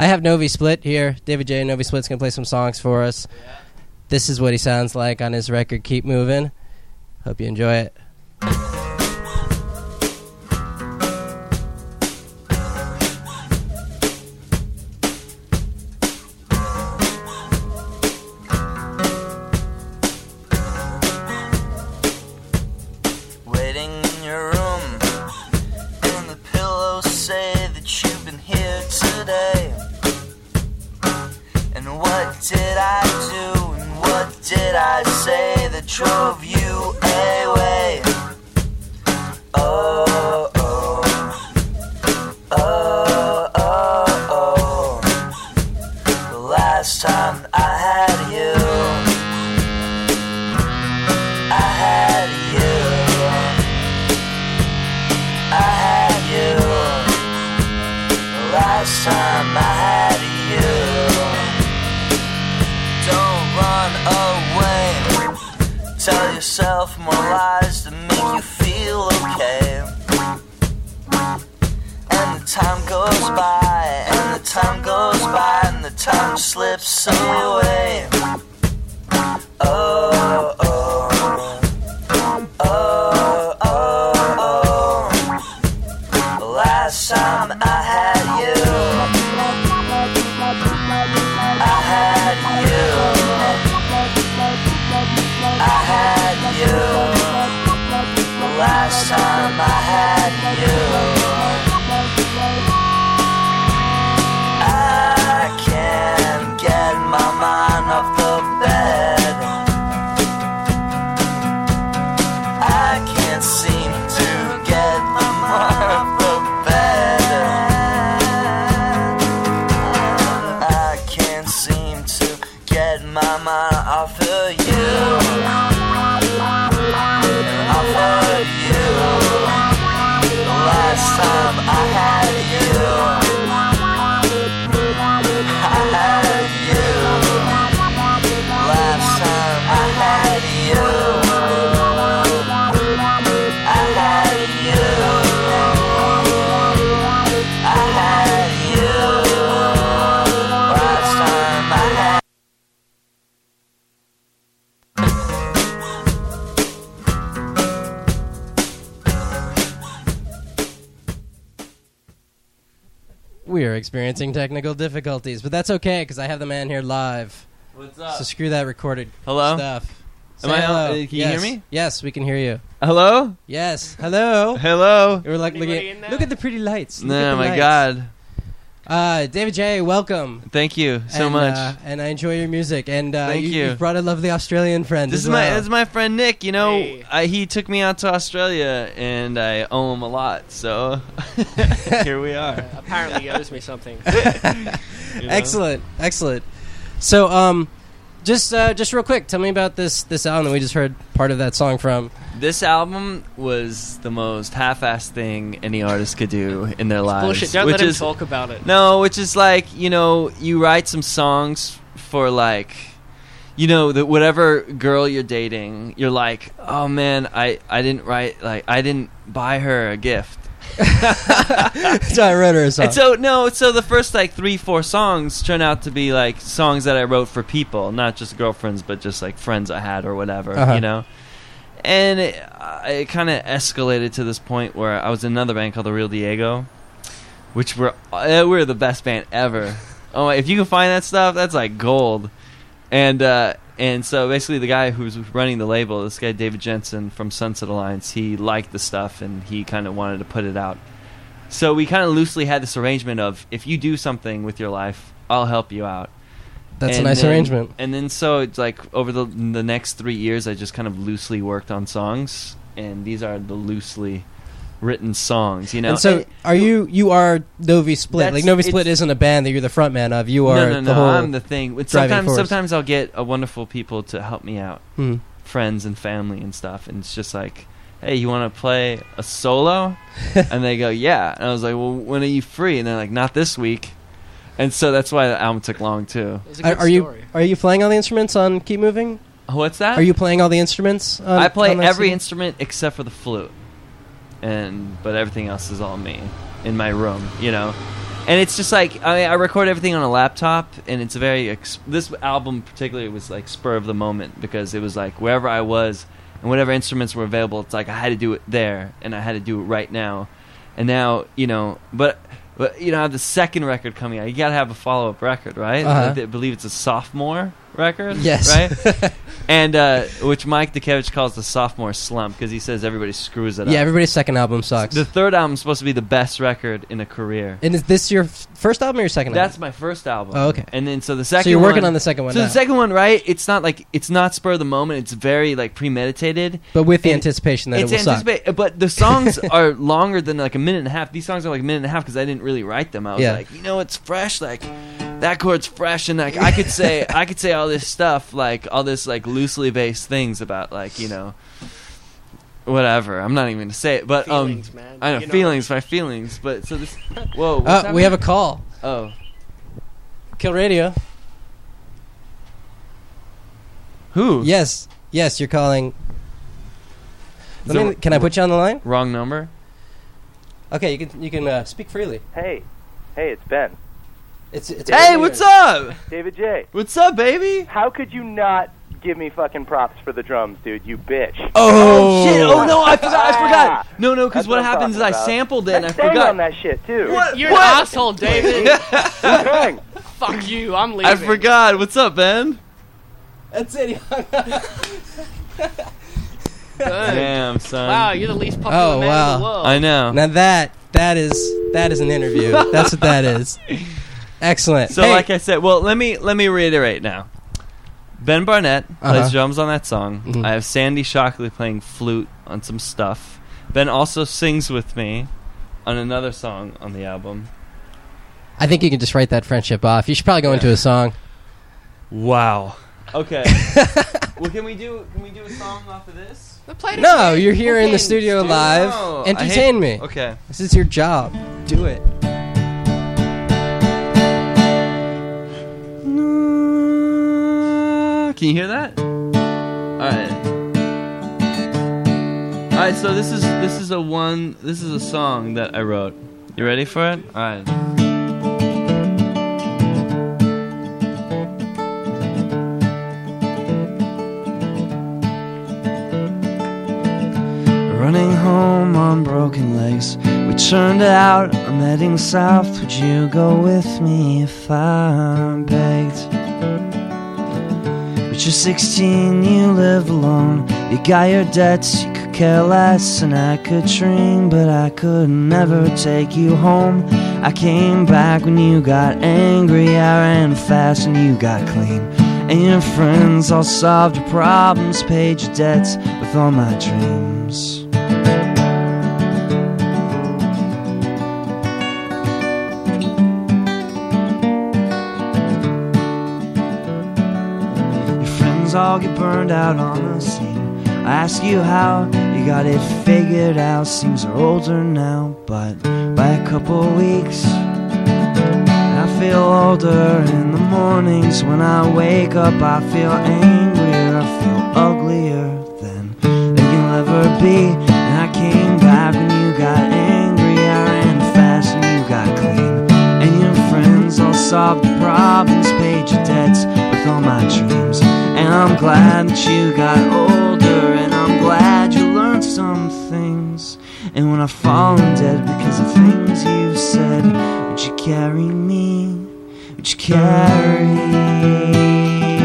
I have Novi Split here. David J. Novi Split's going to play some songs for us. Yeah. This is what he sounds like on his record, Keep Moving. Hope you enjoy it. Drove you away. Oh, oh, oh, oh, oh. The last time I had you, I had you, I had you. The last time I had you. Don't run away. Tell yourself more lies to make you feel okay. And the time goes by, and the time goes by, and the time slips away. Oh, oh, oh, oh, oh. The last time I had you, I had you, I had you. The last time I had you, I can't get my mind off the bed. I can't seem to get my mind off the bed. I can't seem to get my mind off of you. Last time I had you, I had you. Last time I had you, I had you, I had you. Last time I had. We are experiencing technical difficulties, but that's okay because I have the man here live. What's up? So screw that recorded Hello? stuff. Am I hello. Can you hear me? Yes, we can hear you. Hello? Yes, hello. Hello? We're like look at the pretty lights. No, my God. David J, welcome. Thank you so much. And I enjoy your music. And Thank you. You've brought a lovely Australian friend. This is my friend Nick. You know, he took me out to Australia, and I owe him a lot. So here we are. Apparently, he owes me something. You know? Excellent. So, just real quick, tell me about this album that we just heard part of that song from. This album was the most half-assed thing any artist could do in their lives. Bullshit. Don't let him talk about it. No, which is like, you know, you write some songs for like, you know, whatever girl you're dating. You're like, oh man, I didn't buy her a gift. So I wrote her a song. And so the first like 3-4 songs turn out to be like songs that I wrote for people, not just girlfriends, but just like friends I had or whatever, you know. And it kind of escalated to this point where I was in another band called The Real Diego, which we're the best band ever. Oh, if you can find that stuff, that's like gold. And so basically the guy who's running the label, this guy David Jensen from Sunset Alliance, he liked the stuff and he kind of wanted to put it out. So we kind of loosely had this arrangement of, if you do something with your life, I'll help you out. That's a nice arrangement. And then so it's like over the next 3 years, I just kind of loosely worked on songs, and these are the loosely written songs, you know. And so you are Novi Split. Like Novi Split isn't a band that you're the front man of. You are the whole I'm the thing. Sometimes I'll get wonderful people to help me out, friends and family and stuff, and it's just like, hey, you want to play a solo? And they go, yeah. And I was like, well, when are you free? And they're like, not this week. And so that's why the album took long too. Are you playing all the instruments on Keep Moving? What's that? Are you playing all the instruments? I play every instrument except for the flute, but everything else is all me in my room, you know. And it's just like I record everything on a laptop, and it's very this album particularly was like spur of the moment because it was like wherever I was and whatever instruments were available, it's like I had to do it there and I had to do it right now. And now, but I have the second record coming out. You got to have a follow-up record, right? I believe it's a sophomore record. Yes. Right? And which Mike Dukevich calls the sophomore slump because he says everybody screws it up. Yeah, everybody's second album sucks. The third album is supposed to be the best record in a career. And is this your first album or your second album? That's my first album. Oh, okay. And then so the second So you're working one, on the second one So now. the second one, right, it's not spur of the moment. It's very like premeditated. But with the anticipation that it will suck. But the songs are longer than like a minute and a half. These songs are like a minute and a half because I didn't really write them. I was like, it's fresh. Like that chord's fresh, and like I could say all this stuff, like all this like loosely based things about like whatever. I'm not even gonna say it, but feelings, man. I know feelings, my feelings. But so this, whoa, we have a call. Oh, Kill Radio. Who? Yes, you're calling. Can I put you on the line? Wrong number. Okay, you can speak freely. Hey, it's Ben. It's hey, what's up? David J. What's up, baby? How could you not give me fucking props for the drums, dude? You bitch. Oh shit! Oh no, I forgot. No, because what happens is I sampled it and I forgot on that shit too. You're an asshole, David. Who's Fuck you. I'm leaving. I forgot. What's up, Ben? That's it. Damn, son. Wow, you're the least popular man in the world. I know. Now that is an interview. That's what that is. Excellent. So, like I said, well, let me reiterate now. Ben Barnett plays drums on that song. Mm-hmm. I have Sandy Shockley playing flute on some stuff. Ben also sings with me on another song on the album. I think you can just write that friendship off. You should probably go into a song. Wow. Okay. Well, can we do a song off of this? No, you're here in the studio live. No, entertain me. Okay. This is your job. Do it. Can you hear that? All right. So this is a song that I wrote. You ready for it? All right. Running home on broken legs, we turned out, I'm heading south. Would you go with me if I begged? But you're 16, you live alone, you got your debts, you could care less. And I could dream, but I could never take you home. I came back when you got angry, I ran fast and you got clean. And your friends all solved your problems, paid your debts with all my dreams. All get burned out on the scene. I ask you how you got it figured out. Seems you're older now, but by a couple weeks I feel older. In the mornings when I wake up, I feel angrier, I feel uglier than you'll ever be. And I came back when you got angry, I ran fast and you got clean. And your friends all solved the problems, paid your debts with all my dreams. And I'm glad that you got older, and I'm glad you learned some things. And when I fall dead because of things you said, would you carry me? Would you carry?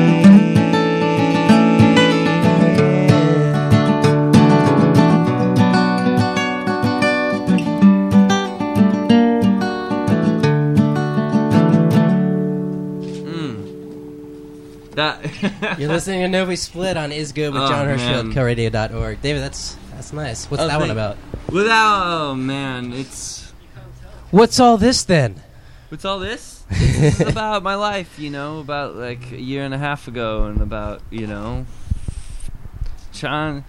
You're listening to Novi Split on Is Good with John Hirschfield, killradio.org. David, that's nice. What's that one about? It's... What's all this then? What's all this? It's about my life, about like a year and a half ago, and about, trying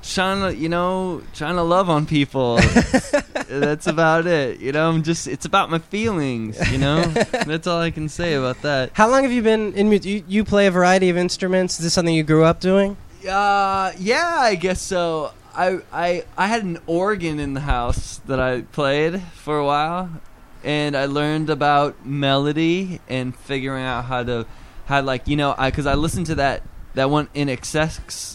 to love on people. That's about it. It's about my feelings, That's all I can say about that. How long have you been in music? You play a variety of instruments. Is this something you grew up doing? Yeah, I guess so. I had an organ in the house that I played for a while. and I learned about melody and figuring out how like, you know, because I listened to that one In Excess.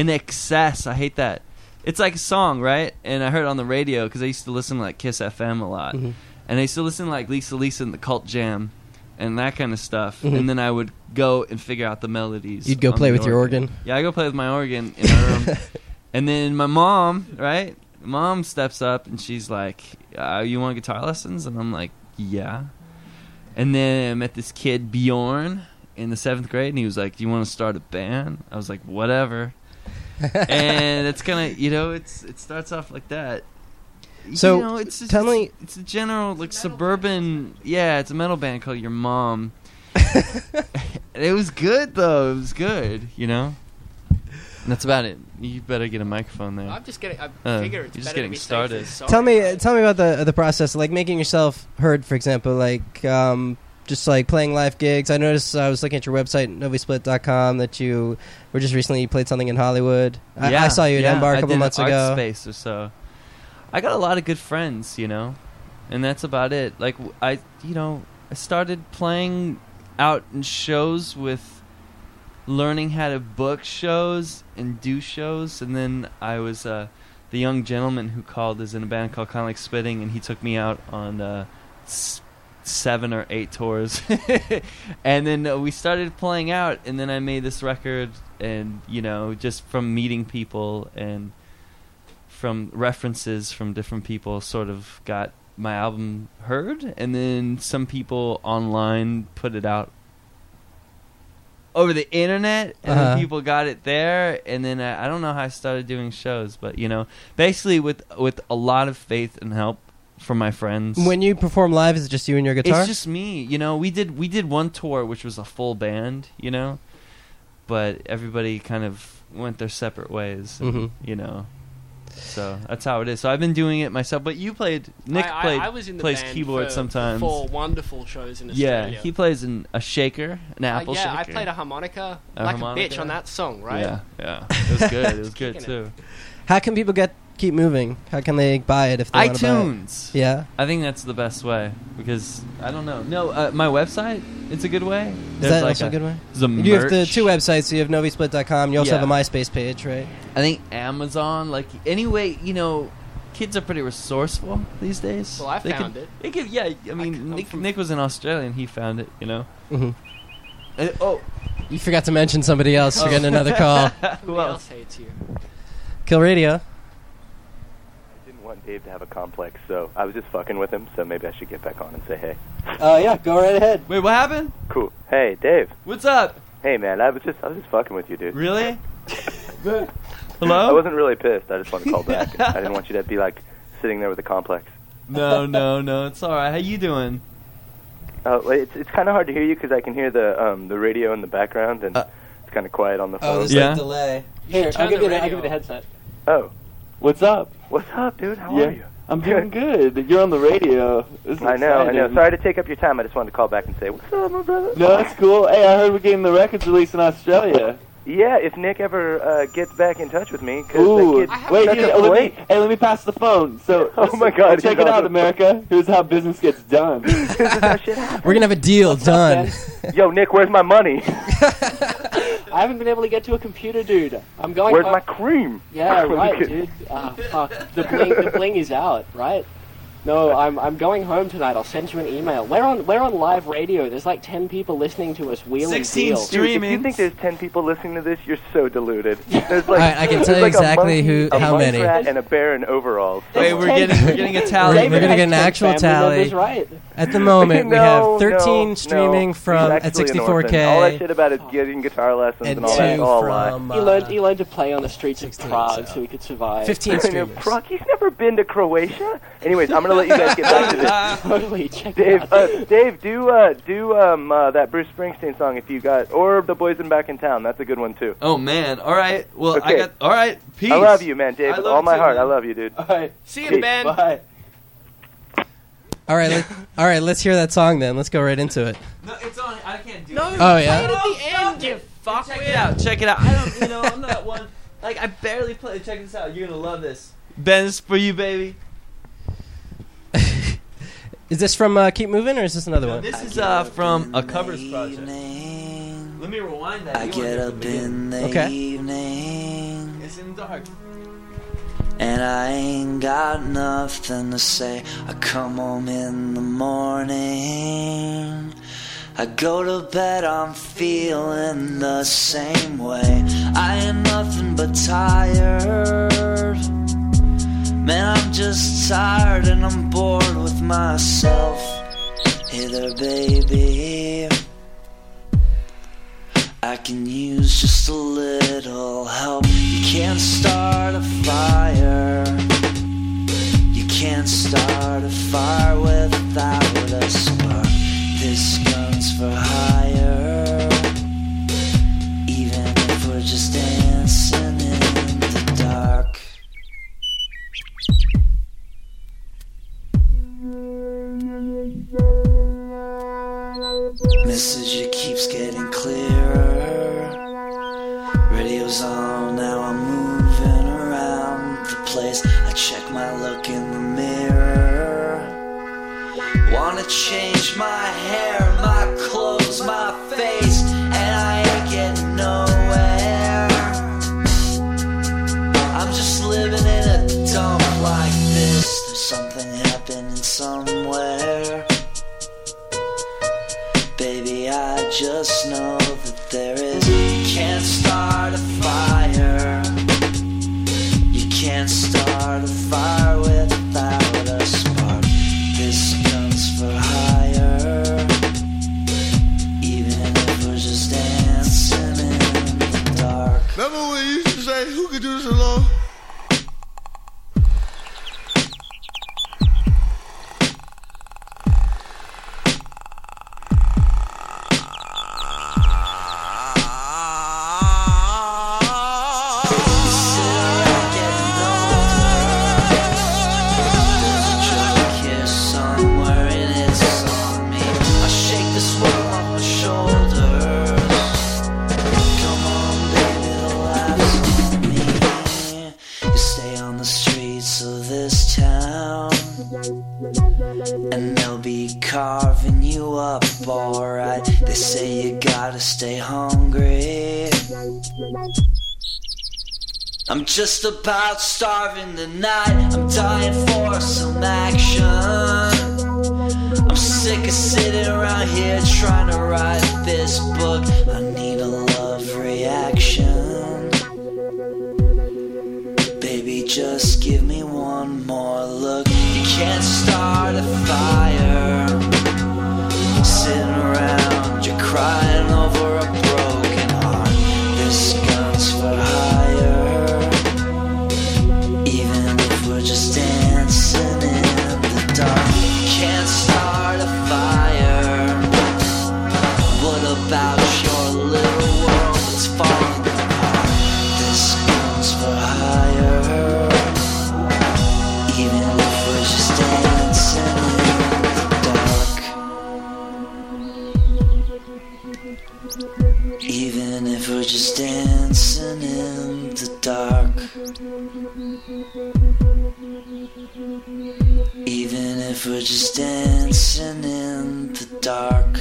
I hate that. It's like a song, right? And I heard it on the radio because I used to listen to like Kiss FM a lot, and I used to listen to like Lisa and the Cult Jam, and that kind of stuff. And then I would go and figure out the melodies. You'd go play with your organ? Yeah, I go play with my organ in my room. And then my mom, right? Mom steps up and she's like, "You want guitar lessons?" And I'm like, "Yeah." And then I met this kid Bjorn in the 7th grade, and he was like, "Do you want to start a band?" I was like, "Whatever." And it's kind of, you know, it starts off like that. So, you know, it's a general like suburban. Yeah, it's a metal band called Your Mom. It was good though. It was good, you know. And that's about it. You better get a microphone there. I'm just getting. I figure it's you're just better getting to be started. safe Tell than me about the process, like making yourself heard, for example, like just like playing live gigs. I noticed I was looking at your website, novisplit.com, that you were just recently you played something in Hollywood. I saw you at Embar a couple months ago. Art Space or so. I got a lot of good friends, you know, and that's about it. Like I started playing out in shows with learning how to book shows and do shows, and then I was the young gentleman who called is in a band called Kind of Like Spitting, and he took me out on 7 or 8 tours. And then we started playing out, and then I made this record, and you know, just from meeting people and from references from different people, sort of got my album heard, and then some people online put it out over the internet, and then people got it there, and then I don't know how I started doing shows, but you know, basically with a lot of faith and help from my friends. When you perform live, is it just you and your guitar? It's just me, you know. We did one tour which was a full band, you know, but everybody kind of went their separate ways, and, you know. So that's how it is. So I've been doing it myself. But you played. Nick I was in the plays band keyboard for sometimes. 4 wonderful shows in Australia. Yeah, he plays a shaker, an apple shaker. Yeah, I played a harmonica a bitch on that song, right? Yeah, it was good. It was good too. How can people keep moving? How can they buy it if they want to buy it? iTunes. Yeah, I think that's the best way because I don't know. No, my website. It's a good way. Is that also a good way? You have the 2 websites. So you have novisplit.com. You also have a MySpace page, right? I think Amazon. Like anyway, you know, kids are pretty resourceful these days. Well, I found it. I mean, Nick was in Australia and he found it. You know. You forgot to mention somebody else. You're getting another call. Who else hates you? Kill Radio. I didn't want Dave to have a complex, so I was just fucking with him, so maybe I should get back on and say hey. Yeah, go right ahead. Wait, what happened? Cool. Hey, Dave. What's up? Hey, man, I was just fucking with you, dude. Really? I Hello? wasn't really pissed. I just wanted to call back. I didn't want you to be, like, sitting there with a complex. No, it's all right. How you doing? It's kind of hard to hear you because I can hear the radio in the background, and it's kind of quiet on the phone. There's a delay. Here, I'll give you the headset. Oh. What's up? What's up, dude? How are you? I'm doing good. You're on the radio. I know. Sorry to take up your time. I just wanted to call back and say, what's up, my brother? No, that's cool. Hey, I heard we're getting the records released in Australia. Yeah, if Nick ever gets back in touch with me. Ooh, wait, let me pass the phone. So, oh my God, check it out, America. Here's how business gets done. This is how shit happens. We're gonna have a deal done. Yo, Nick, where's my money? I haven't been able to get to a computer, dude. I'm going. Where's my cream? Yeah, right, dude. Fuck. The bling is out, right? No, I'm going home tonight. I'll send you an email. We're on live radio. There's like 10 people listening to us wheeling 16 deal. streaming. Dude, if you think there's 10 people listening to this, you're so deluded. There's like, I can tell you exactly how many. A monkey, and a bear in overalls. Wait, we're getting a tally. We're gonna get an actual tally. Right. At the moment, we have 13 streaming from at 64K. All that shit about is getting guitar lessons and all that. All lie. He learned to play on the streets of Prague so he could survive. 15 streamers. Prague? He's never been to Croatia. Anyways, I'm gonna let you guys get back to this. Totally. Check Dave, it out. Dave, do that Bruce Springsteen song if you got, or The Boys in Back in Town. That's a good one too. Oh man! All right. Well, okay. All right. Peace. I love you, man, Dave. With all my heart, I love you, dude. All right. See you, Ben. Bye. All right. Let's hear that song then. Let's go right into it. No, it's on. I can't do it. Oh yeah. Play it at the end, you fuck. Check it out. I don't. I'm not one. Like I barely play. Check this out. You're gonna love this. Ben, this is for you, baby. Is this from Keep Moving, or is this another one? This is from a covers project. Let me rewind that. I get up in the evening. It's in the dark. And I ain't got nothing to say. I come home in the morning. I go to bed, I'm feeling the same way. I am nothing but tired. Man, I'm just tired and I'm bored with myself. Hey there, baby, I can use just a little help. You can't start a fire. You can't start a fire without a spark. This gun's for hire. Even if we're just dancing in the dark. Message, it keeps getting clearer. Radio's on, now I'm moving around the place. I check my look in the mirror. Wanna change my hair, my clothes, my face, and I ain't getting nowhere. I'm just living in a dump like this. There's something happening somewhere. Baby, I just know that there is. You can't start a fire. You can't start a fire without a spark. This gun's for hire. Even if we're just dancing in the dark. Remember when you used to say, who could do this alone? And they'll be carving you up, alright. They say you gotta stay hungry. I'm just about starving tonight. I'm dying for some action. I'm sick of sitting around here trying to write this book. I need a love reaction. Baby, just give me one more look. You can't start a fire. Sitting around, you're crying over a broken heart. This gun's for hire. Even if we're just dancing in the dark. You can't start a fire. What about your little world that's falling apart? This gun's for hire. Even if we're just dancing in the dark. Even if we're just dancing in the dark. Even if we're just dancing in the dark.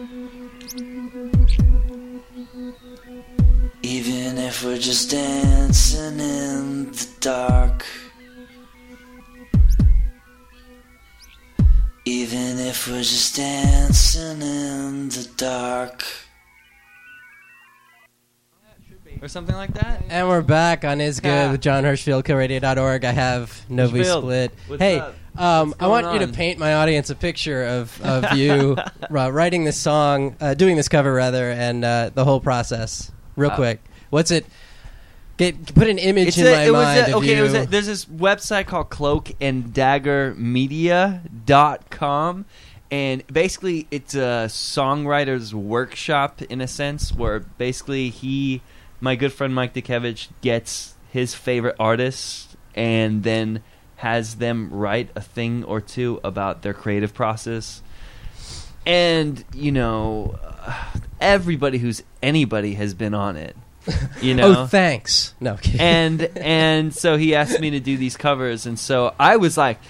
Even if we're just dancing in the dark. Even if we're just dancing in the dark. Or something like that. And we're back on Is Good Yeah. with John Hirschfield, coradio.org. I have Novi Hirschfield, Split. what's Hey, up? I What's want going you to on? paint my audience a picture of you writing this song, doing this cover rather, and the whole process. Real quick. What's it? Put an image in my mind of you. There's this website called cloakanddaggermedia.com, and basically it's a songwriter's workshop in a sense, where basically my good friend Mike Dukevich gets his favorite artists and then has them write a thing or two about their creative process. And, everybody who's anybody has been on it. Oh, thanks. No, I'm kidding. And so he asked me to do these covers, and so I was like,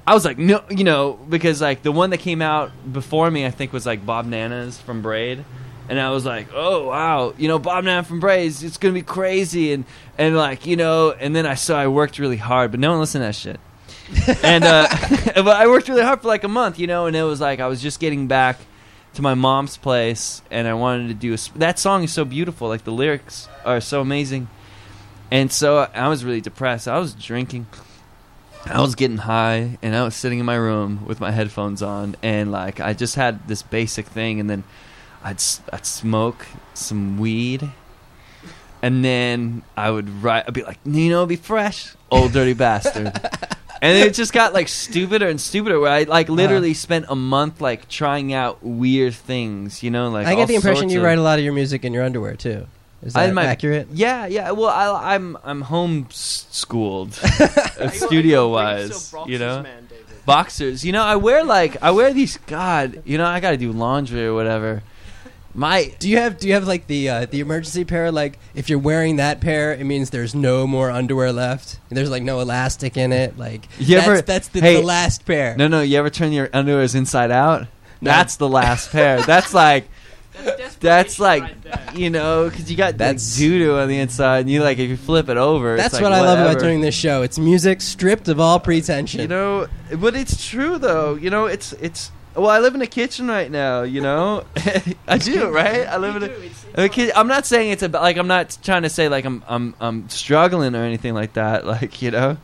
I was like, no, you know, because like the one that came out before me, I think was like Bob Nana's from Braid. And I was like, oh, wow, you know, Bob Nana from Braid, it's going to be crazy. And like, you know, and then I worked really hard, but no one listened to that shit. And but I worked really hard for like a month, you know, and it was like I was just getting back to my mom's place, and I wanted to do that song is so beautiful. Like the lyrics are so amazing. And so I was really depressed. I was drinking. I was getting high, and I was sitting in my room with my headphones on, and like I just had this basic thing, and then I'd smoke some weed, and then I'd be like, you know, be fresh, old dirty bastard. And it just got like stupider and stupider, where I like literally spent a month like trying out weird things, you know, like I get the impression you write a lot of your music in your underwear too. Is that accurate? Yeah. Well, I'm homeschooled, studio wise, you know. Man, boxers, you know. I wear these. God, you know, I got to do laundry or whatever. Do you have like the emergency pair? Like if you're wearing that pair, it means there's no more underwear left. There's like no elastic in it. Like that's the last pair. No. You ever turn your underwears inside out? No. That's the last pair. That's like. That's like, right, you know, because you got that doo-doo on the inside, and you like if you flip it over. That's it's what like, I love about doing this show. It's music stripped of all pretension. You know, but it's true though. You know, it's. Well, I live in a kitchen right now. You know, I do, right? I live in a kitchen. I'm not saying it's about like I'm not trying to say like I'm struggling or anything like that. Like, you know.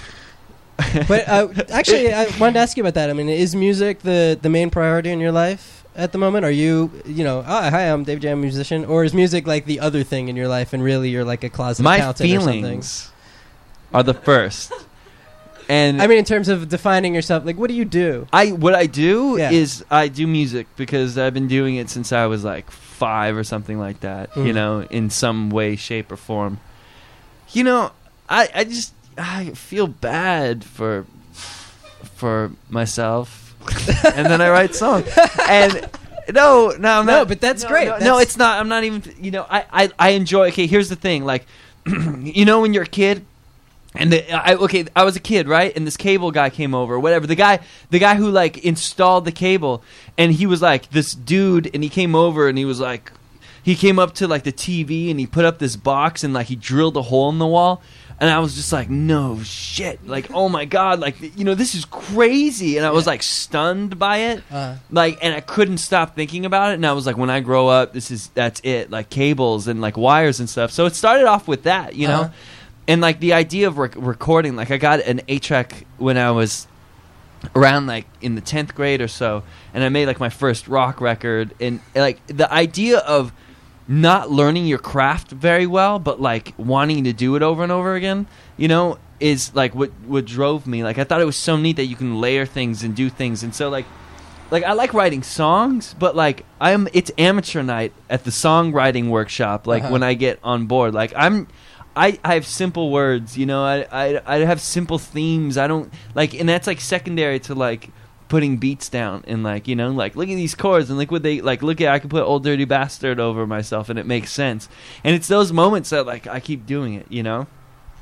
But actually, I wanted to ask you about that. I mean, is music the main priority in your life? At the moment, are you know, hi, I'm Dave Jam, musician, or is music like the other thing in your life, and really you're like a closet accountant or something? My feelings are the first. And I mean, in terms of defining yourself, like, what do you do? What I do is I do music because I've been doing it since I was like 5 or something like that, you know, in some way, shape, or form. You know, I feel bad for myself. And then I write songs. And no, I'm not. No, but that's great. No, it's not. I'm not even. You know, I enjoy. Okay, here's the thing. Like, you know, when you're a kid, and I was a kid, right? And this cable guy came over, or whatever. The guy who like installed the cable, and he was like this dude, and he came over, and he was like, he came up to like the TV, and he put up this box, and like he drilled a hole in the wall. And I was just like, no shit. Like, oh my God. Like, you know, this is crazy. And I was like stunned by it. Like, and I couldn't stop thinking about it. And I was like, when I grow up, that's it. Like cables and like wires and stuff. So it started off with that, you know? And like the idea of recording, like I got an 8-track when I was around like in the 10th grade or so. And I made like my first rock record. And like the idea of not learning your craft very well, but like wanting to do it over and over again, you know, is like what drove me. Like I thought it was so neat that you can layer things and do things. And so like I like writing songs, but like it's amateur night at the songwriting workshop. Like when I get on board, like I have simple words, you know, I have simple themes. I don't like, and that's like secondary to like putting beats down and like, you know, like look at these chords and like what they like, look at, I can put Old Dirty Bastard over myself and it makes sense. And it's those moments that like I keep doing it, you know.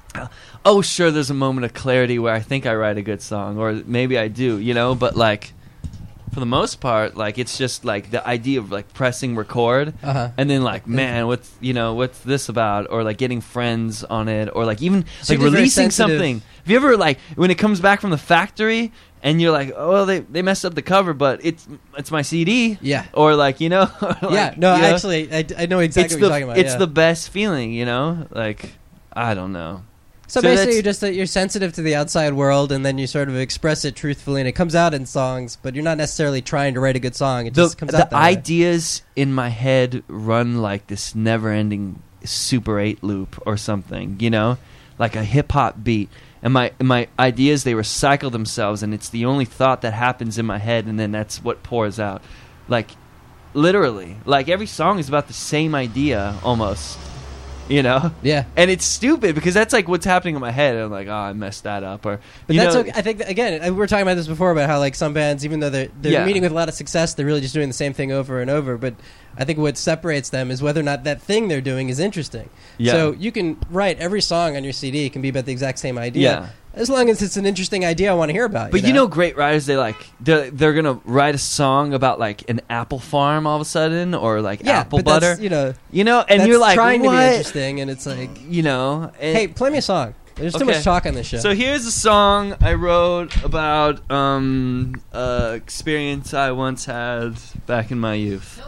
Oh sure, there's a moment of clarity where I think I write a good song, or maybe I do, you know, but like for the most part, like it's just like the idea of like pressing record and then like, man, what's this about, or like getting friends on it, or like even so like releasing something. Have you ever like when it comes back from the factory and you're like, oh, they messed up the cover, but it's my CD. Yeah. Or like, you know. Like, yeah. No, actually, I know exactly what you're talking about. It's the best feeling, you know. Like, I don't know. So basically, you're sensitive to the outside world, and then you sort of express it truthfully, and it comes out in songs. But you're not necessarily trying to write a good song. It just comes out that way. The ideas in my head run like this never-ending Super 8 loop or something, you know, like a hip-hop beat. And my ideas, they recycle themselves, and it's the only thought that happens in my head, and then that's what pours out. Like, literally. Like, every song is about the same idea, almost. You know? Yeah. And it's stupid, because that's, like, what's happening in my head. And I'm like, oh, I messed that up. Or, but that's okay. I think, again, we were talking about this before, about how, like, some bands, even though they're meeting with a lot of success, they're really just doing the same thing over and over. But I think what separates them is whether or not that thing they're doing is interesting. Yeah. So you can write every song on your CD. It can be about the exact same idea. As long as it's an interesting idea I want to hear about. But great writers, they're gonna write a song about like an apple farm all of a sudden, or like apple butter. And you're like, trying what? to be interesting, and it's like, hey, play me a song. There's too much talk on this show. So here's a song I wrote about experience I once had back in my youth.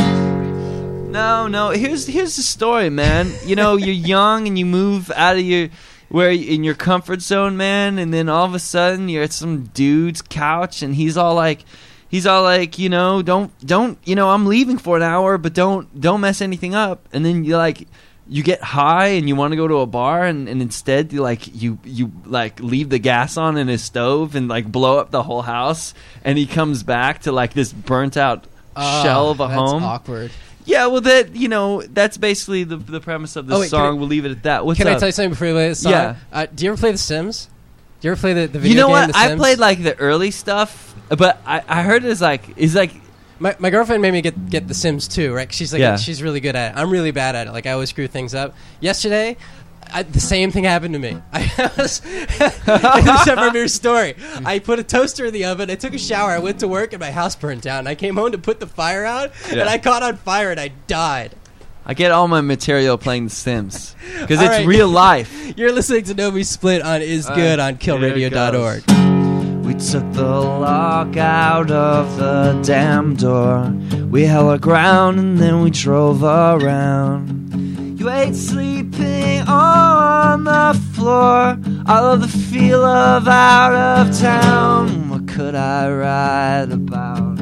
No. Here's the story, man. You're young and you move out of in your comfort zone, man, and then all of a sudden you're at some dude's couch and he's all like, don't, I'm leaving for an hour, but don't mess anything up. And then you get high and you want to go to a bar, and instead you leave the gas on in his stove and like blow up the whole house, and he comes back to like this burnt out shell of a home. That's awkward. Yeah, well, that's basically the premise of the song. We'll leave it at that. Can I tell you something before you play the song? Yeah. Do you ever play The Sims? Do you ever play the video game? You know what? The Sims? I played like the early stuff, but I heard it's like my girlfriend made me get The Sims 2, right? She's like, she's really good at it. I'm really bad at it. Like, I always screw things up. Yesterday, the same thing happened to me. It's a separate story. I put a toaster in the oven. I took a shower. I went to work, and my house burned down. I came home to put the fire out, and I caught on fire, and I died. I get all my material playing The Sims because it's real life. You're listening to Novi Split on Is Good on killradio.org. We took the lock out of the damn door. We held our ground and then we drove around. You ain't sleeping on the floor. I love the feel of out of town. What could I write about?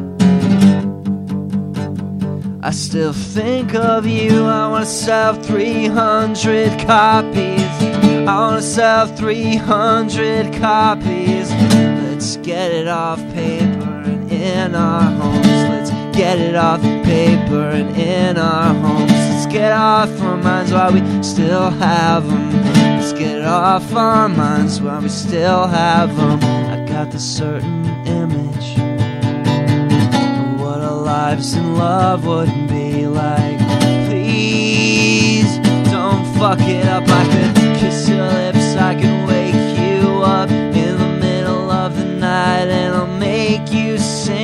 I still think of you. I wanna sell 300 copies. I wanna sell 300 copies. Let's get it off paper and in our homes. Let's get it off paper and in our homes. Let's get off our minds while we still have them. Let's get it off our minds while we still have them. I got this certain image of what our lives in love wouldn't be like. Please don't fuck it up. I could kiss your lips, I could wake you up in the middle of the night, and I'll make you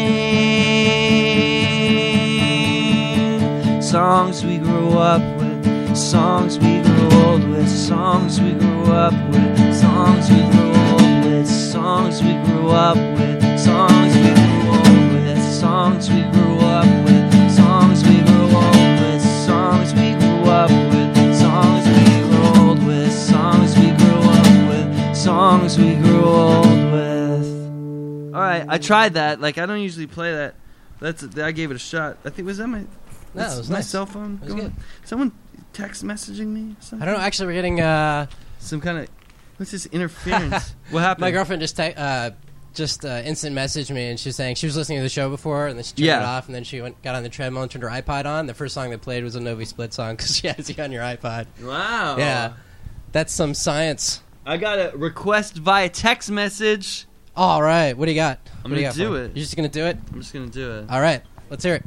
sing songs we grew up with, songs we grew old with, songs we grew up with, songs we grew old with, songs we grew up with, songs we grew old with, songs we grew up with, songs we grew old with, songs we grew up with, songs we grew old with, songs we grew up with, songs we grew old with. All right, I tried that. Like, I don't usually play that. I gave it a shot. I think was that my. No, it was my nice. cell phone. It was good. Someone text messaging me. Or something? I don't know. Actually, we're getting some kind of what's this interference? What happened? My girlfriend just instant messaged me, and she was saying she was listening to the show before, and then she turned it off, and then she got on the treadmill and turned her iPod on. The first song that played was a Novi Split song because she has you on your iPod. Wow. Yeah, that's some science. I got a request via text message. All right, what do you got? I'm gonna do it. You're just gonna do it? I'm just gonna do it. All right, let's hear it.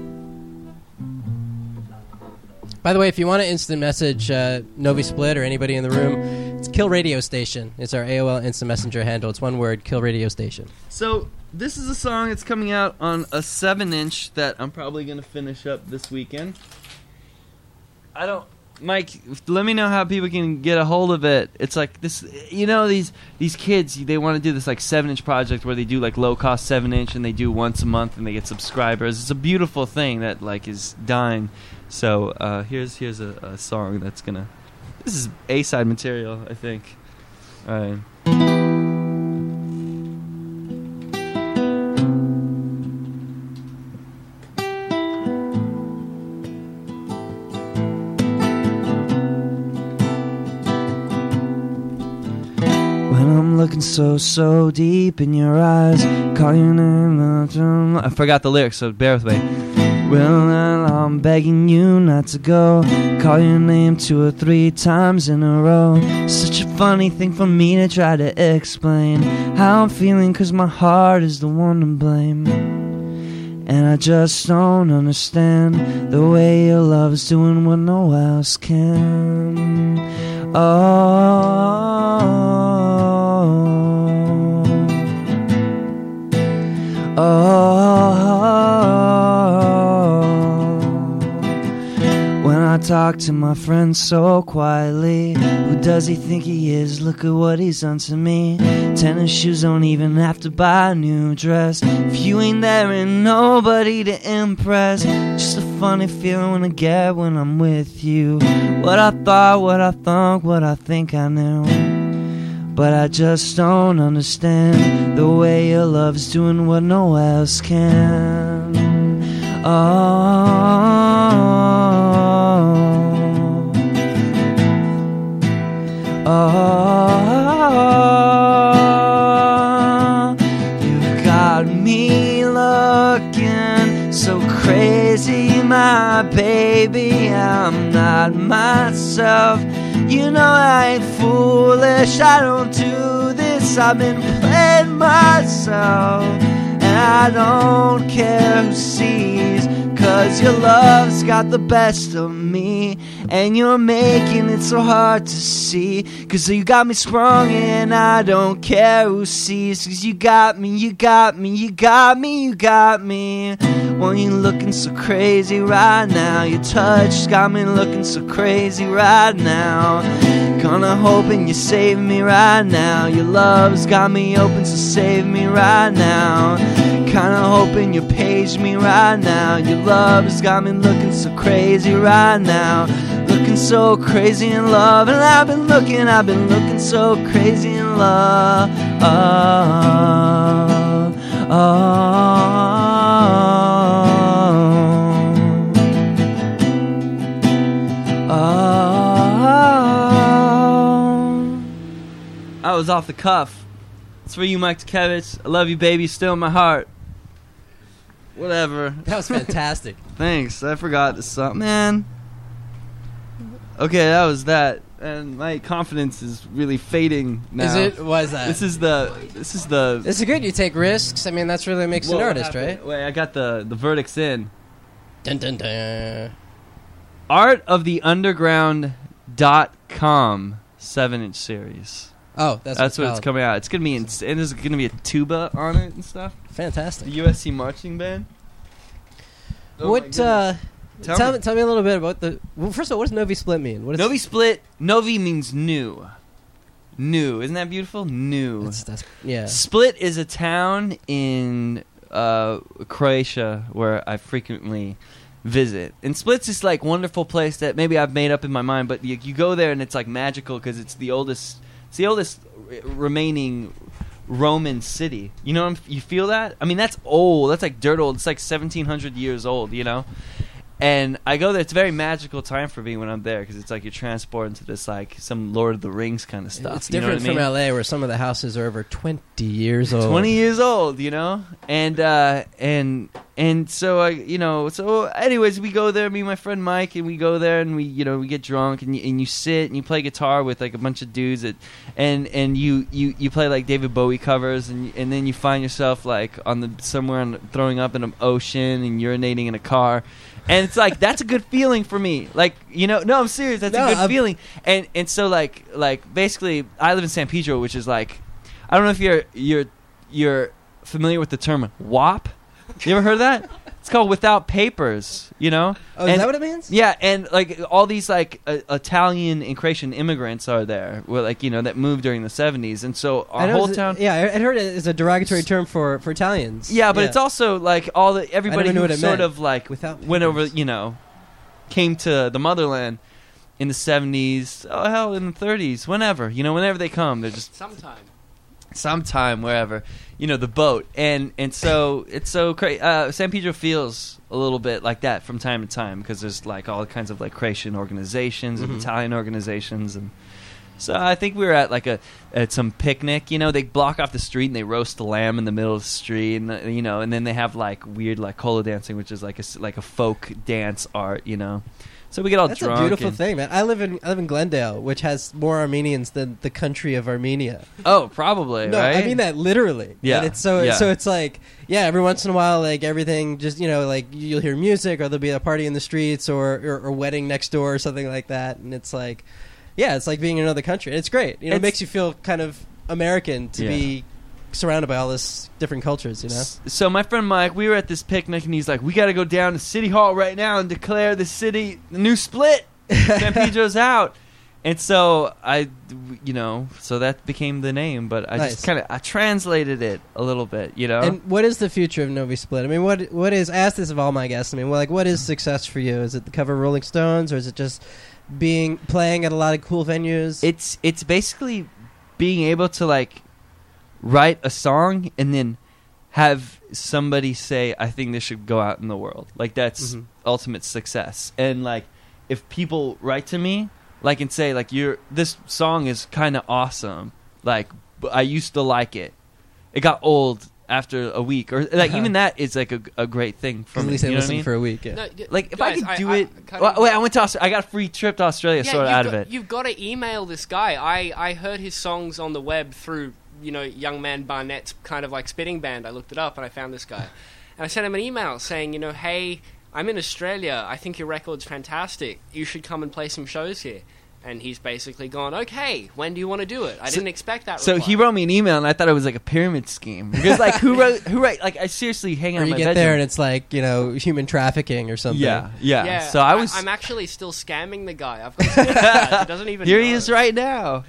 By the way, if you want to instant message Novi Split or anybody in the room, it's Kill Radio Station. It's our AOL Instant Messenger handle. It's one word, Kill Radio Station. So this is a song that's coming out on a 7-inch that I'm probably going to finish up this weekend. Mike, let me know how people can get a hold of it. It's like this, these kids, they want to do this like 7-inch project where they do like low cost 7-inch and they do once a month and they get subscribers. It's a beautiful thing that like is dying. So here's a song that's gonna. This is A-side material, I think. All right. Looking so deep in your eyes, call your name. I forgot the lyrics, so bear with me. Well, I'm begging you not to go. Call your name 2 or 3 times in a row. Such a funny thing for me to try to explain how I'm feeling, 'cause my heart is the one to blame. And I just don't understand the way your love's doing what no else can. Oh, I talk to my friends so quietly. Who does he think he is? Look at what he's done to me. Tennis shoes, don't even have to buy a new dress. If you ain't there, ain't nobody to impress. Just a funny feeling I get when I'm with you. What I thought, what I thought, what I think I knew. But I just don't understand the way your love's doing what no else can. You've got me looking so crazy, my baby. I'm not myself. You know I ain't foolish, I don't do this. I've been playing myself, and I don't care who sees. 'Cause your love's got the best of me, and you're making it so hard to see. 'Cause you got me sprung and I don't care who sees. 'Cause you got me, you got me, you got me, you got me. Well, you looking so crazy right now. Your touch got me looking so crazy right now. Kinda hoping you save me right now. Your love's got me open, so save me right now. Kinda hoping you page me right now. Your love's got me looking so crazy right now. Looking so crazy in love. And I've been looking so crazy in love. I was off the cuff. It's for you, Mike Tkevich. I love you, baby. Still in my heart. Whatever. That was fantastic. Thanks. I forgot this song. Man. Okay, that was that. And my confidence is really fading now. Is it? Why is that? This is good. You take risks. I mean, that's really what makes an artist, right? Wait, I got the verdicts in. Dun, dun, dun. ArtoftheUnderground.com 7-inch series. Oh, that's what it's coming out. It's gonna be and there's gonna be a tuba on it and stuff. Fantastic. The USC marching band. Oh, what? Tell me a little bit about the. Well, first of all, what does Novi Split mean? What is Novi Split? Novi means new. New, isn't that beautiful? New. That's yeah. Split is a town in Croatia where I frequently visit, and Split's this like wonderful place that maybe I've made up in my mind, but you go there and it's like magical because it's the oldest remaining Roman city. You know, you feel that? I mean, that's old. That's like dirt old. It's like 1,700 years old, you know? And I go there. It's a very magical time for me when I'm there because it's like you're transported into this like some Lord of the Rings kind of stuff. It's different from LA where some of the houses are over 20 years old. 20 years old, you know? And so so anyways, we go there, me and my friend Mike, and we go there and we get drunk and you sit and you play guitar with like a bunch of dudes and you play like David Bowie covers and then you find yourself like throwing up in an ocean and urinating in a car. And it's like that's a good feeling for me. Like, no, I'm serious. That's a good feeling. And so like basically I live in San Pedro, which is like I don't know if you're familiar with the term WAP. You ever heard of that? It's called Without Papers, you know? Oh, is that what it means? Yeah, and like all these like Italian and Croatian immigrants are there, that moved during the 70s, and so our whole town. Yeah, I heard it is a derogatory term for Italians. Yeah, but it's also like everybody who sort of like went over, came to the motherland in the 70s. Oh hell, in the 30s, whenever they come, they're just sometime wherever, the boat, and so it's so crazy. San Pedro feels a little bit like that from time to time because there's like all kinds of like Croatian organizations and Italian organizations, and so I think we were at some picnic. They block off the street and they roast the lamb in the middle of the street, and and then they have like weird like kola dancing, which is like a folk dance art, So we get all drunk. That's a beautiful thing, man. I live in Glendale, which has more Armenians than the country of Armenia. Oh, probably. No, right? I mean that literally. Yeah. And so it's like, every once in a while, like everything just like you'll hear music, or there'll be a party in the streets, or a wedding next door, or something like that, and it's like, it's like being in another country. It's great. It makes you feel kind of American to be surrounded by all this different cultures, So my friend Mike, we were at this picnic, and he's like, we got to go down to City Hall right now and declare the city the new Split. San Pedro's out. And so so that became the name, but I just kind of I translated it a little bit, And what is the future of Novi Split? I mean, what is? I asked this of all my guests. I mean, what is success for you? Is it the cover of Rolling Stones, or is it just playing at a lot of cool venues? It's basically being able to like write a song and then have somebody say, I think this should go out in the world. Like that's ultimate success. And like if people write to me like and say like this song is kind of awesome, like I used to like it, it got old after a week, or like even that is like a great thing for me. At least I listened for a week. Yeah. No, like if I could do it. I went to Australia. I got a free trip to Australia, sort of out of it. You've got to email this guy. I heard his songs on the web through Young Man Barnett's kind of like spitting band. I looked it up and I found this guy, and I sent him an email saying, hey, I'm in Australia. I think your record's fantastic. You should come and play some shows here. And he's basically gone, okay, when do you want to do it? I didn't expect that reply. So he wrote me an email, and I thought it was like a pyramid scheme. Because, like, who wrote, like, I seriously hang out in my bedroom. Or you get there, and it's like, human trafficking or something. Yeah. So I'm actually still scamming the guy. I've got Snapchat. He doesn't even Here know. he is right now,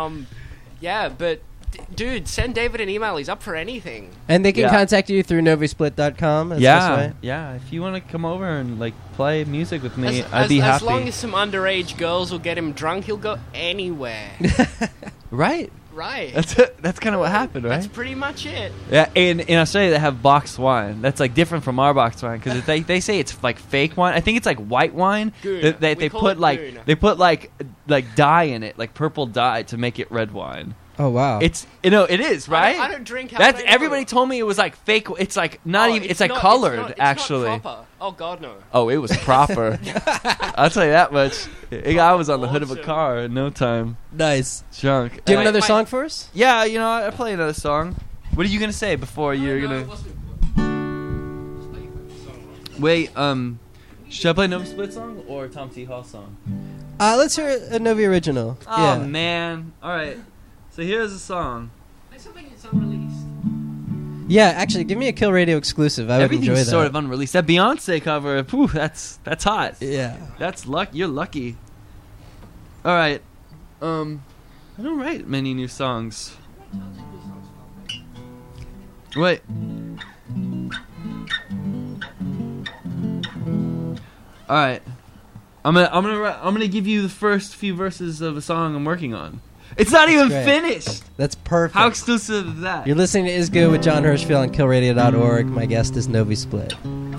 Yeah, but... Dude, send David an email. He's up for anything. And they can contact you through novisplit.com. Yeah. If you want to come over and like play music with me, I'd be happy. As long as some underage girls will get him drunk, he'll go anywhere. Right. That's kind of what happened, right? That's pretty much it. Yeah, in Australia they have boxed wine. That's like different from our boxed wine because they say it's like fake wine. I think it's like white wine. They put like dye in it, like purple dye to make it red wine. Oh wow! It's it is right. I don't drink. That's everybody told me it was like fake. It's like not even. It's like colored it's actually. Not proper. Oh God, no. Oh, it was proper. I'll tell you that much. I was on the hood of a car in no time. Nice. Drunk. Do you have another song for us? Yeah, I play another song. What are you gonna say before you're gonna? Wait. Should I play a Novi Split song or a Tom T. Hall song? Let's hear a Novi original. Oh man! All right. So here's a song. Play something that's unreleased. Yeah, actually, give me a Kill Radio exclusive. I would enjoy that. Everything's sort of unreleased. That Beyonce cover, whew, that's hot. Yeah. That's luck. You're lucky. All right. I don't write many new songs. Wait. All right. I'm gonna give you the first few verses of a song I'm working on. It's not even finished. That's perfect. How exclusive is that? You're listening to Is Good with John Hirschfield on KillRadio.org. My guest is Novi Split.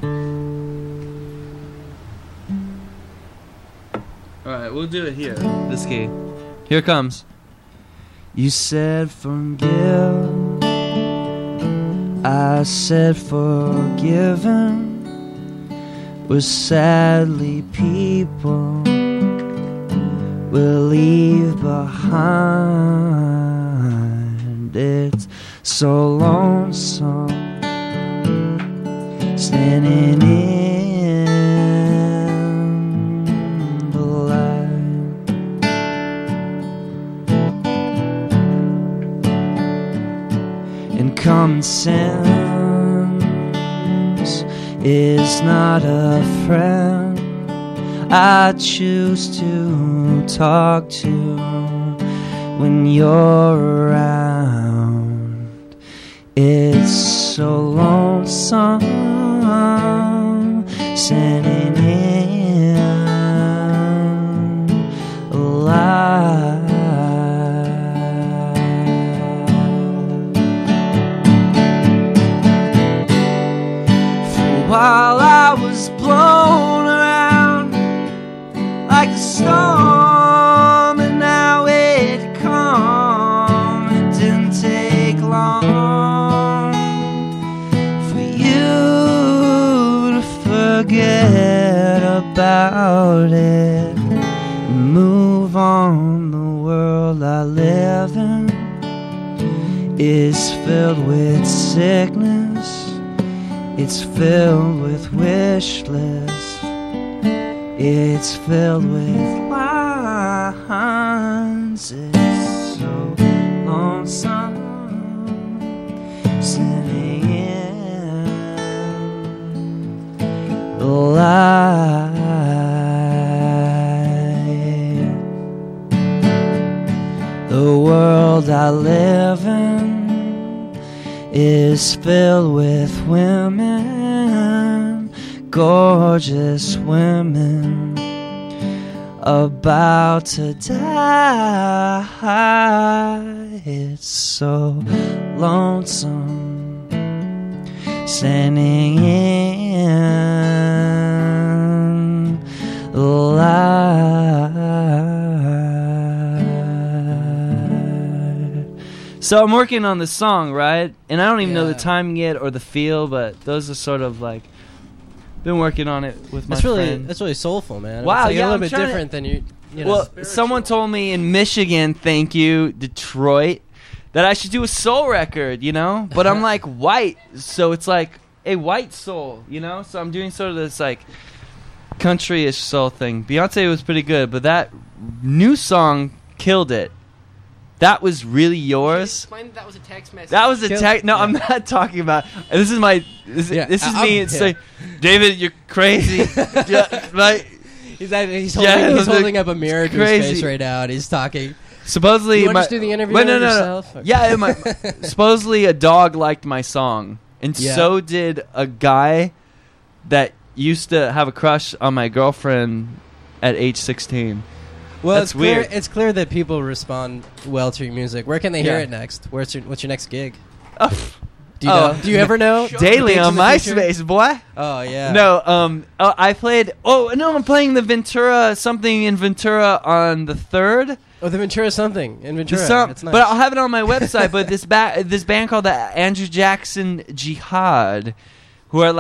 Alright, we'll do it here. This key. Here it comes. You said forgive. I said forgiven. We're sadly people we'll leave behind. It's so lonesome standing in the light. And common sense is not a friend I choose to talk to when you're around. It's so lonesome sitting in a light. For a while I was blown around like the storm, and now it come. It didn't take long for you to forget about it and move on. The world I live in is filled with sickness. It's filled with wish lists. It's filled with lines. It's so lonesome sitting in the light. world I live in is filled with women, gorgeous women, about to die. It's so lonesome standing in light. So I'm working on this song, right? And I don't even know the timing yet or the feel, but those are sort of like, been working on it with my friend. That's really soulful, man. Wow, it's like yeah, a little bit different than you know. Well, someone told me in Michigan, thank you, Detroit, that I should do a soul record, you know? But I'm like white, so it's like a white soul, you know? So I'm doing sort of this like country-ish soul thing. Beyonce was pretty good, but that new song killed it. That was really yours. Explain that was a text message. That was a text. No, yeah. I'm not talking about. This is my. This is me. It's like, David, you're crazy. Yeah, like, he's holding up a mirror to his face right now, and he's talking. Supposedly, you want to just do the interview yourself? No. Yeah, supposedly a dog liked my song, and so did a guy that used to have a crush on my girlfriend at age 16. Well, that's weird. It's clear that people respond well to your music. Where can they hear it next? What's your next gig? Do you know? Do you ever know? Daily on MySpace, boy. Oh yeah. No, I played. Oh no, I'm playing the Ventura something in Ventura on the 3rd. Oh, the Ventura something in Ventura. That's nice. But I'll have it on my website. But this band called the Andrew Jackson Jihad, who are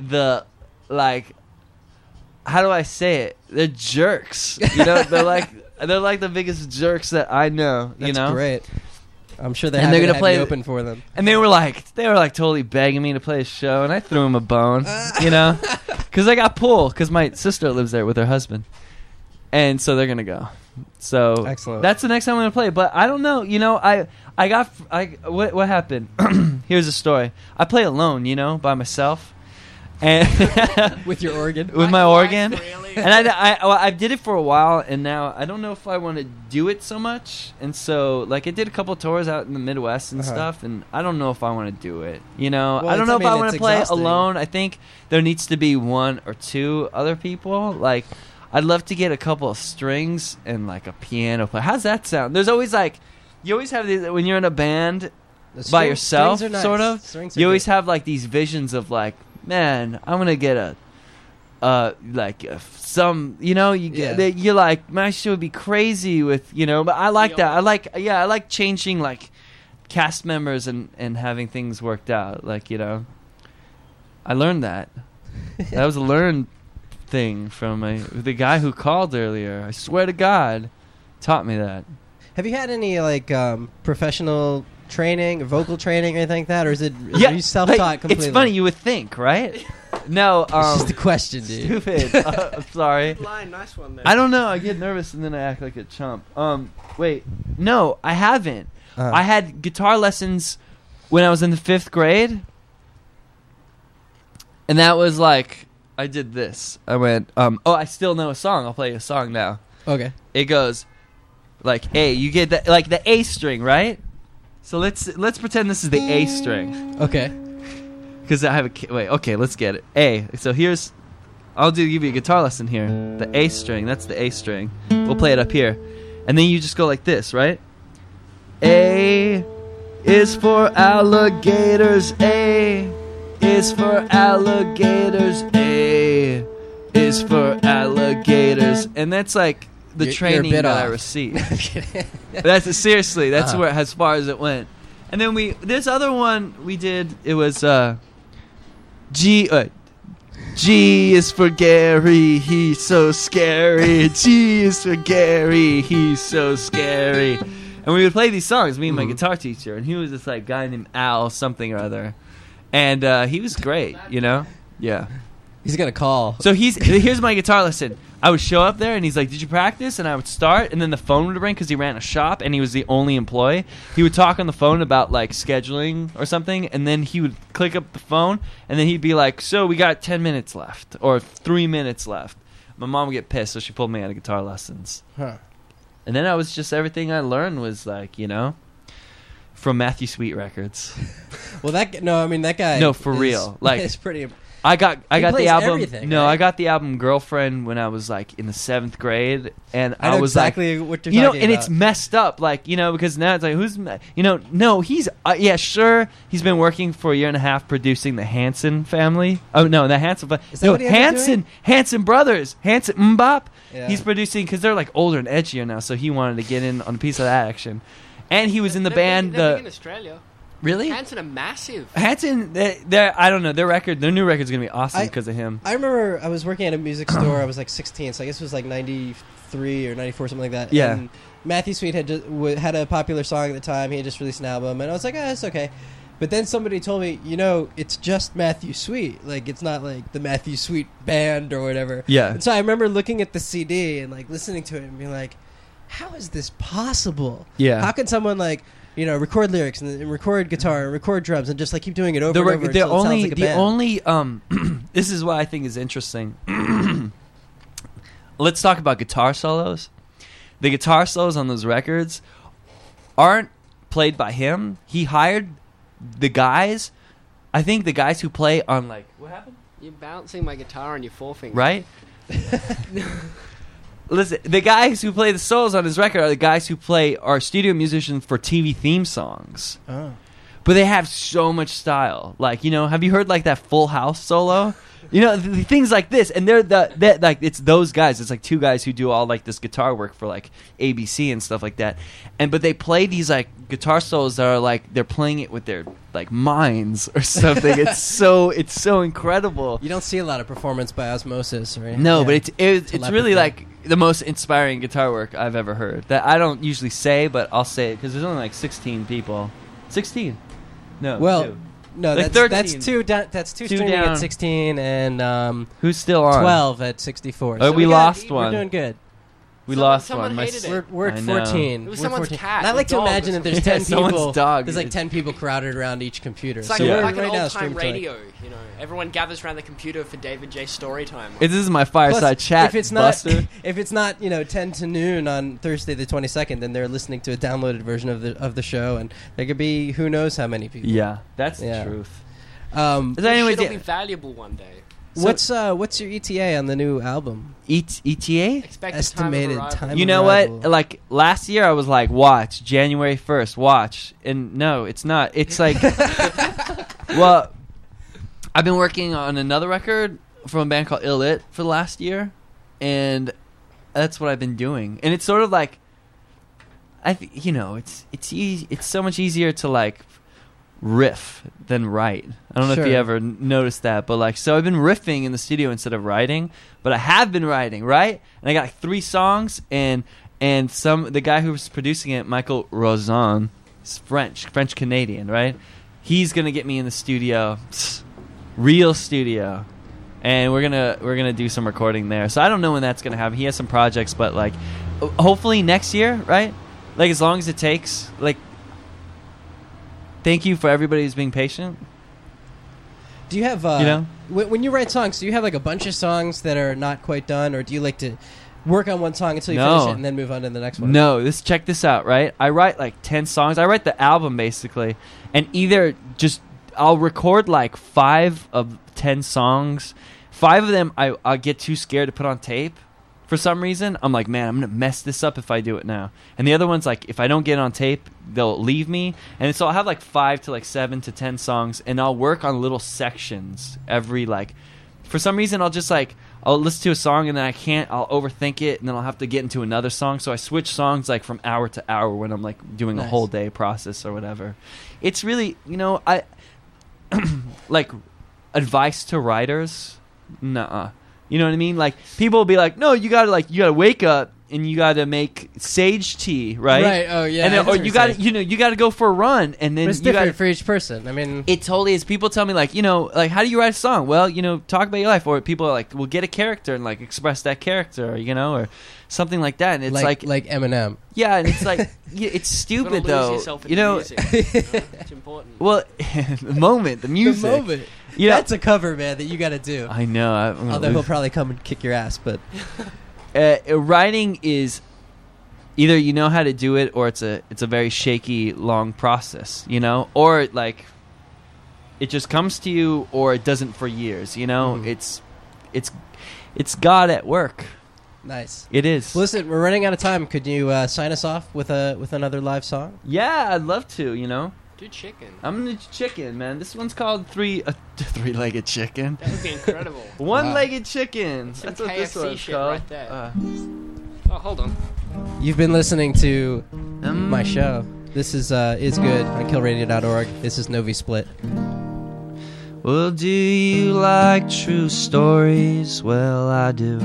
how do I say it? They're jerks. You know, they're like the biggest jerks that I know. You know, that's great. I'm sure they're going to play open for them. And they were like totally begging me to play a show, and I threw them a bone. You know, because I got pulled because my sister lives there with her husband, and so they're gonna go. So excellent. That's the next time I'm gonna play. But I don't know. You know, what happened? Here's a story. I play alone. You know, by myself. And with your organ, with my organ, really? And I did it for a while, and now I don't know if I want to do it so much. And so, like, I did a couple tours out in the Midwest and stuff, and I don't know if I want to do it. You know, well, I don't know if I want to play alone. I think there needs to be one or two other people. Like, I'd love to get a couple of strings and like a piano player. How's that sound? There's always like, you always have these when you're in a band by yourself, nice. sort of. You always have like these visions of like, man, I'm gonna get some, you know, you're like, my show would be crazy with, you know, but I like that. I like changing like cast members and having things worked out. Like, you know, I learned that. That was a learned thing from the guy who called earlier. I swear to God, taught me that. Have you had any like professional training, vocal training, or anything like that, or are you self-taught completely? It's funny, you would think, right? No, it's just a question, dude. Stupid. I'm sorry. Good line, nice one there. I don't know. I get nervous and then I act like a chump. Wait, no, I haven't. I had guitar lessons when I was in the 5th grade, and that was like, I did this. I went, I still know a song. I'll play you a song now. Okay. It goes like A. You get that, like the A string, right? So let's pretend this is the A string. Okay. Because I have okay, let's get it. A. So I'll give you a guitar lesson here. The A string, that's the A string. We'll play it up here. And then you just go like this, right? A is for alligators. A is for alligators. A is for alligators. And that's like the training that I received. That's seriously. That's where as far as it went. And then this other one we did. It was G is for Gary. He's so scary. G is for Gary. He's so scary. And we would play these songs. Me and my guitar teacher, and he was this like guy named Al something or other, and he was great. You know, yeah. He's gonna call. So here's my guitar lesson. I would show up there, and he's like, "Did you practice?" And I would start, and then the phone would ring because he ran a shop, and he was the only employee. He would talk on the phone about like scheduling or something, and then he would click up the phone, and then he'd be like, "So we got 10 minutes left, or 3 minutes left." My mom would get pissed, so she pulled me out of guitar lessons. Huh. And then I was just everything I learned was like, you know, from Matthew Sweet Records. Well, that guy. No, for real. Like, it's pretty. I got the album. Everything, no, right? I got the album "Girlfriend" when I was like in the 7th grade, and I know was exactly like, what you're you know, talking and about. it's messed up, like, you know, because now it's like, who's, you know, no, he's yeah, sure, he's been working for a year and a half producing the Hanson family. Oh no, the Hanson, Is that no, what he ended up doing? Hanson brothers, Hanson Mbop. Yeah. He's producing because they're like older and edgier now, so he wanted to get in on a piece of that action, and he was in the They're band. big, they're big in Australia. Really? Hanson are massive. Hanson, I don't know. Their new record's gonna be awesome because of him. I remember I was working at a music store. I was like 16, so I guess it was like 93 or 94, something like that. Yeah. And Matthew Sweet had had a popular song at the time. He had just released an album, and I was like, it's okay. But then somebody told me, you know, it's just Matthew Sweet. Like, it's not like the Matthew Sweet band or whatever. Yeah. And so I remember looking at the CD and like listening to it and being like, how is this possible? Yeah. How can someone like, you know, record lyrics and record guitar and record drums and just like keep doing it over and over until it sounds like a band? This is what I think is interesting. Let's talk about guitar solos. The guitar solos on those records aren't played by him. He hired the guys. I think the guys who play on like, what happened? You're bouncing my guitar on your forefinger. Right? Listen, the guys who play the solos on his record are the guys who are studio musicians for TV theme songs. Oh. But they have so much style. Like, you know, have you heard like that Full House solo? You know, things like this, and they're like it's those guys. It's like two guys who do all like this guitar work for like ABC and stuff like that. But they play these like guitar solos that are like they're playing it with their like minds or something. It's so incredible. You don't see a lot of performance by osmosis, right? No, Yeah. but it's really like the most inspiring guitar work I've ever heard. That I don't usually say, but I'll say it because there's only like 16 people. 16? No. Well, two. no, Like that's 13. two. That's two Two streaming down. at 16 and Who's still on? 12 at 64. Oh, we lost We're one. doing good. We Someone- lost someone one. hated it. We're at I know. 14. It was We're someone's 14. cat And I like to or dog or imagine that there's something. 10 Yeah, someone's people. dog. There's like 10 people crowded around each computer. It's like, so Yeah. we're like right an now old-time streaming to, like, radio, you know. Everyone gathers around the computer for David J. Storytime. This is my Plus, fireside chat. If it's Buster. not, you know, 10 to noon on Thursday the 22nd, then they're listening to a downloaded version of the show, and there could be who knows how many people. Yeah, that's Yeah. the truth. Um, So anyways, It'll be valuable one day. what's your ETA on the new album? ETA? Expected Estimated time. Of time. arrival. You know Arrival. what? Like last year, I was like, "Watch January 1st, watch," and no, it's not. It's like, well, I've been working on another record from a band called Ill It for the last year, and that's what I've been doing. And it's sort of like, you know, it's easy. It's so much easier to like riff than write. I don't know if Sure. you ever noticed that, but like, so I've been riffing in the studio instead of writing, but I have been writing, right? And I got like 3 songs, and the guy who was producing it, Michael Rozon, is French Canadian, right? He's gonna get me in the studio, real studio, and we're gonna do some recording there. So I don't know when that's gonna happen. He has some projects, but like, hopefully next year, right? Like as long as it takes, like. Thank you for everybody who's being patient. Do you have, You know? when you write songs, do you have like a bunch of songs that are not quite done, or do you like to work on one song until you No. finish it and then move on to the next one? No, check this out, right? I write like 10 songs. I write the album basically, and either just I'll record like 5 of 10 songs. 5 of them I'll get too scared to put on tape. For some reason, I'm like, man, I'm going to mess this up if I do it now. And the other one's like, if I don't get it on tape, they'll leave me. And so I'll have like 5 to like 7 to 10 songs, and I'll work on little sections every like. For some reason, I'll just like, I'll listen to a song and then I'll overthink it, and then I'll have to get into another song. So I switch songs like from hour to hour when I'm like doing a whole day process or whatever. It's really, you know, I like advice to writers. Nuh-uh. You know what I mean? Like people will be like, "No, you gotta wake up and you gotta make sage tea, right?" Right. Oh yeah. And I then, know or what you you're gotta, saying. you gotta go for a run, and then But it's you different gotta. for each person. I mean, It totally is. People tell me like, you know, like how do you write a song? Well, you know, talk about your life, or people are like, "Well, get a character and like express that character," you know, or something like that. And it's like Eminem. yeah, and it's like it's You've gotta stupid lose though. yourself in You know, music, you know? It's important. well, the moment, the music. The moment. You know, That's a cover, man, that you got to do. I know. Although he'll probably come and kick your ass, but writing is either you know how to do it, or it's a very shaky, long process, you know, or like it just comes to you, or it doesn't for years, you know. It's God at work. Nice. It is. Listen, we're running out of time. Could you sign us off with another live song? Yeah, I'd love to. You know. Do chicken. I'm gonna do chicken, man. This one's called three-legged chicken. That would be incredible. One-legged chicken. That's what this KFC one's shit called. right there. Oh, hold on. You've been listening to my show. This is Good on killradio.org. This is Novi Split. Well, do you like true stories? Well, I do.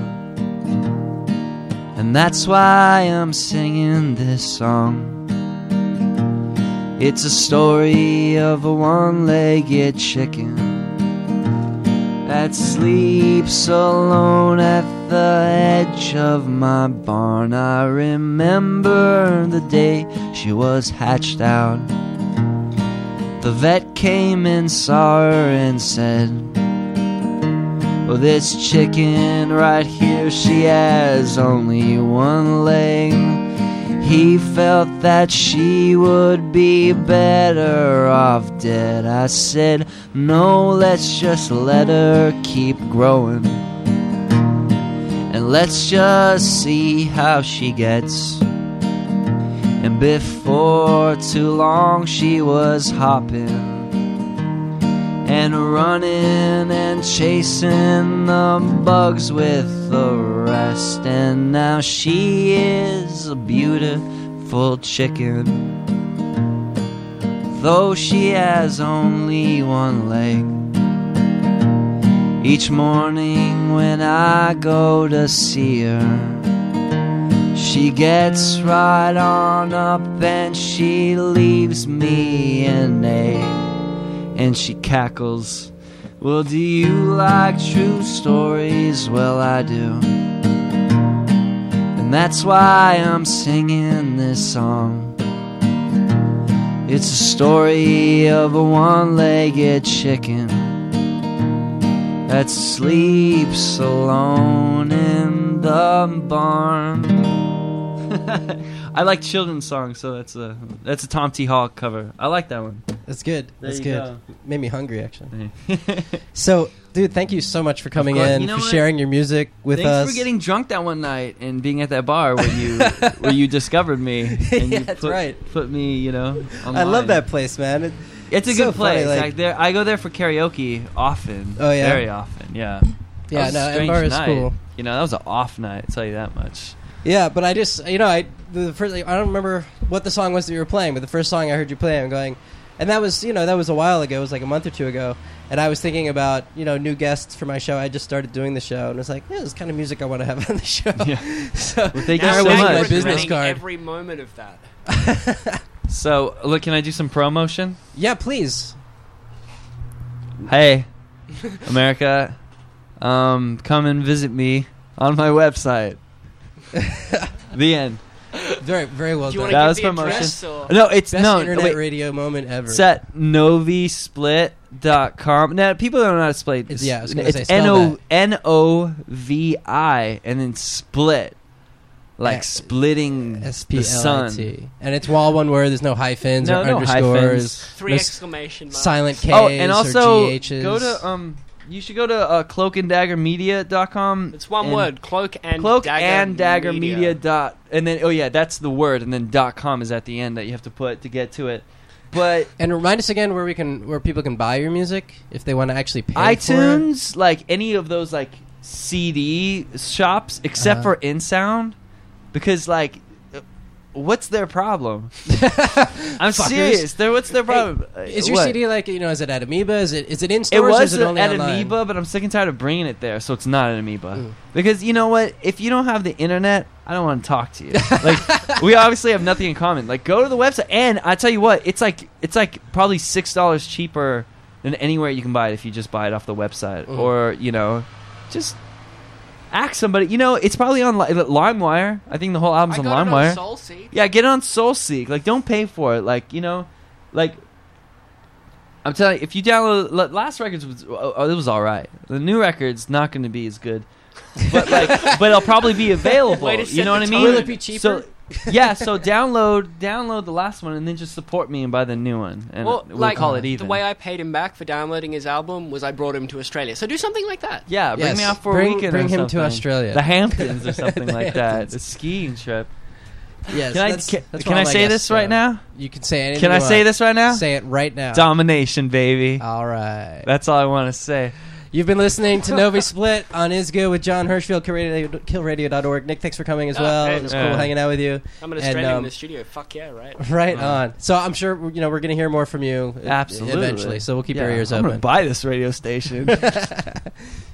And that's why I'm singing this song. It's a story of a one-legged chicken that sleeps alone at the edge of my barn. I remember the day she was hatched out. The vet came and saw her and said, well, this chicken right here, she has only one leg. He felt that she would be better off dead. I said, no, let's just let her keep growing, and let's just see how she gets. And before too long she was hopping and running and chasing the bugs with the rest. And now she is a beautiful chicken, though she has only one leg. Each morning when I go to see her, she gets right on up and she leaves me an egg. And she cackles, well, do you like true stories? Well, I do. And that's why I'm singing this song. It's a story of a one-legged chicken that sleeps alone in the barn. I like children's songs, so that's a Tom T. Hall cover. I like that one. That's good. There That's you good. go. Made me hungry, actually. So, dude, thank you so much for coming in, You know for what? sharing your music with us. Thanks for getting drunk that one night and being at that bar where you discovered me. And Yeah, you that's right. Put me, you know, online. I love that place, man. It's a so good place. funny, like- I go there for karaoke often. Oh, yeah? Very often. Yeah. Yeah, That was no, a strange Bar is night. cool. You know, that was an off night. I'll tell you that much. Yeah, but I just, the first, I don't remember what the song was that you were playing, but the first song I heard you play, I'm going, and that was a while ago. It was like a month or two ago, and I was thinking about, new guests for my show. I just started doing the show, and I was like, this is the kind of music I want to have on the show. Yeah. So Well, thank you Now so you're much. my business regretting card. every moment of that. So, look, can I do some promotion? Yeah, please. Hey, America, come and visit me on my website. The end. Very, very well Do you done. want to That give was the promotion. address, or? No, it's Best no. internet Wait, radio moment ever. it's at novisplit.com. Now, people don't know how to spell it. Yeah, I was gonna It's say, spell that. Novi, and then split. Like Yeah. splitting the sun. SPLIT. And it's all one word. There's no hyphens No, or no underscores. hyphens. 3 no exclamation marks. silent K's Oh, and also or GH's. go to you should go to cloakandaggermedia.com. It's one and word. Cloak and Dagger Media. Media dot, and then that's the word, and then .com is at the end that you have to put to get to it. But And remind us again where people can buy your music if they want to actually pay iTunes, like any of those like CD shops, except for InSound, because like, what's their problem? I'm Fuckers. serious. What's their problem? for it. Is your What? CD like is it at Amoeba? Is it in It stores or was is it only at online? Amoeba, but I'm sick and tired of bringing it there, so it's not at Amoeba. Mm. Because you know what? If you don't have the internet, I don't want to talk to you. Like, we obviously have nothing in common. Like, go to the website, and I tell you what, it's like probably $6 cheaper than anywhere you can buy it if you just buy it off the website, Mm. or just ask somebody. It's probably on LimeWire. I think the whole album's I on got it LimeWire. on SoulSeek. Yeah, get it on SoulSeek. Like, don't pay for it. Like, I'm telling you, if you download last records, it was all right. The new record's not going to be as good, but it'll probably be available. Way to set You know the what I mean? tone. Will it be cheaper? So, yeah, so download the last one and then just support me and buy the new one, and Well, we'll like, call it even. the way I paid him back for downloading his album was I brought him to Australia. So do something like that. yeah, bring Yes. me out for Bring- a weekend. bring or him to something. Australia. the Hamptons or something The like that. Hamptons. A skiing trip. Yes. Can I that's can where I all my say guests this right go. now? You can say anything. Can I you say want. this right now? Say it right now. Domination, baby. All right. That's all I want to say. You've been listening to Novi Split on Is Good with John Hirschfield, killradio.org. Nick, thanks for coming as well. hey, It was no cool problem. hanging out with you. I'm an Australian in the studio. Fuck yeah, right? Right on. So I'm sure we're going to hear more from you Absolutely. eventually. So we'll keep our ears I'm open. gonna buy this radio station.